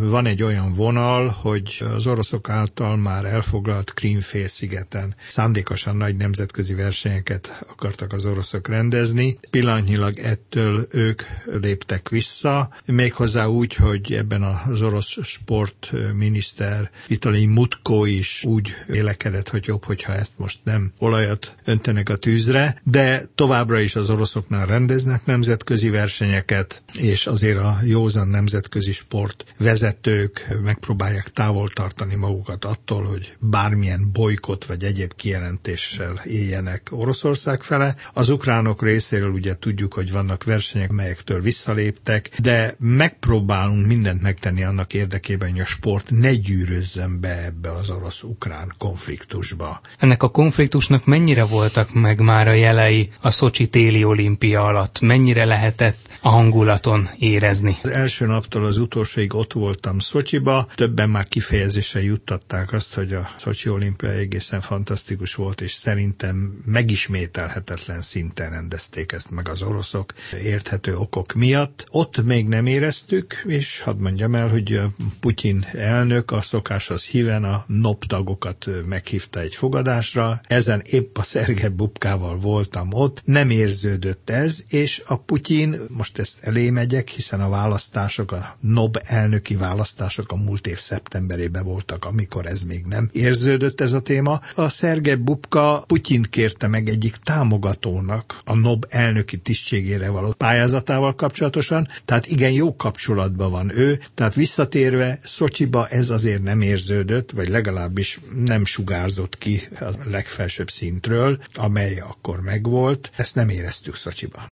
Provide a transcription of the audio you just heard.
van egy olyan vonal, hogy az oroszok által már elfoglalt Krím-félszigeten szándékosan nagy nemzetközi versenyeket akartak az oroszok rendezni. Pillanatnyilag ettől ők léptek vissza, méghozzá úgy, hogy ebben az orosz sportminiszter Vitalij Mutko is úgy vélekedett, hogy jobb, hogyha ezt most nem olajat öntenek a tűzre, de továbbra is az oroszoknál rendeznek nemzetközi versenyeket, és azért a józan nemzetközi sportvezetők megpróbálják távol tartani magukat attól, hogy bármilyen bolykott vagy egyéb kijelentéssel éljenek Oroszország fele. Az ukránok részéről ugye tudjuk, hogy vannak versenyek, melyektől visszaléptek, de megpróbálunk mindent megtenni annak érdekében, hogy a sport ne gyűrözzön be ebbe az orosz-ukrán konfliktusba. Ennek a konfliktusnak mennyire voltak meg már a jelei a Szocsi téli olimpia alatt? Mennyire lehetett a hangulaton érezni? Az első naptól az utolsóig ott voltam Szocsiba, többen már kifejezésre juttatták azt, hogy a Szocsi olimpia egészen fantasztikus volt, és szerintem megismételhetetlen szinten rendezték ezt meg az oroszok érthető okok miatt. Ott még nem éreztük, és hadd mondjam el, hogy a Putyin elnök a szokáshoz híven a NOB tagokat meghívta egy fogadásra. Ezen épp a Szergej Bubkával voltam ott, nem érződött ez, és a Putyin, most ezt elé megyek, hiszen a választások, a NOB elnöki választások a múlt év szeptemberében voltak, amikor ez még nem érződött ez a téma. A Szergej Bubka Putyint kérte meg egyik támogatónak a NOB elnöki tisztségére való pályázatával kapcsolatosan, tehát igen, jó kapcsolatban van ő, tehát visszatérve Szocsiba ez azért nem érződött, vagy legalábbis nem sugárzott ki a legfelsőbb szintről, amely akkor megvolt. Ezt nem éreztük Szocsiba.